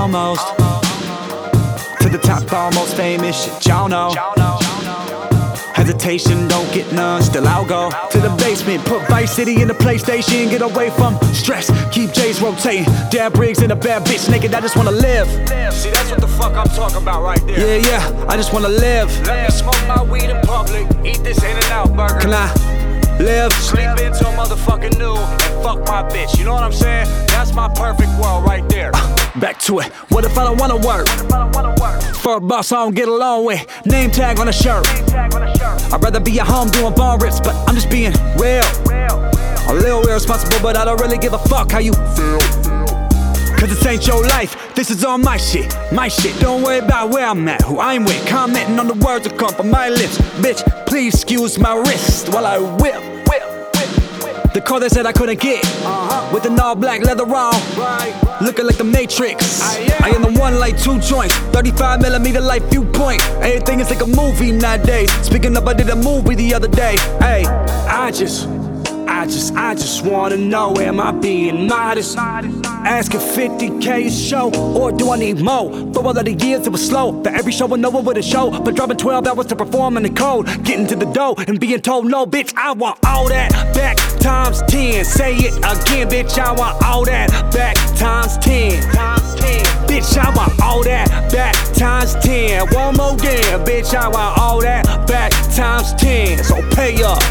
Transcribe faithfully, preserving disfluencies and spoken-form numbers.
almost to the top, almost famous shit, y'all know. Hesitation, don't get none, still I'll go to the basement, put Vice City in the PlayStation, get away from stress, keep J's rotating, Dad Briggs and a bad bitch naked, I just wanna live. See, that's what the fuck I'm talking about right there. Yeah, yeah, I just wanna live. Let me smoke my weed in public, eat this In-N-Out burger. Can I live? Sleep into a motherfucking new and fuck my bitch, you know what I'm saying? That's my perfect world right there. uh, Back to it, what if I don't wanna work? For a boss I don't get along with, name tag on a shirt. I'd rather be at home doing ball rips, but I'm just being real. A little irresponsible, but I don't really give a fuck how you feel. Cause this ain't your life, this is all my shit, my shit. Don't worry about where I'm at, who I'm with, commenting on the words that come from my lips. Bitch, please excuse my wrist while I whip, whip, whip, whip. The car that said I couldn't get, uh-huh. With an all black leather on, right. Looking like the Matrix. I am. I am the one like two joints, thirty-five millimeter light viewpoint. Everything is like a movie nowadays. Speaking of, I did a movie the other day. Hey, I just, I just, I just wanna know, am I being modest? Asking fifty K a show, or do I need more? For all of the years it was slow, for every show I know it with a show. But dropping twelve hours to perform in the cold, getting to the dough and being told no, bitch, I want all that back times ten. Say it again, bitch, I want all that back times ten. Bitch, I want all that back times ten. One more again, bitch, I want all that back times ten. So pay up.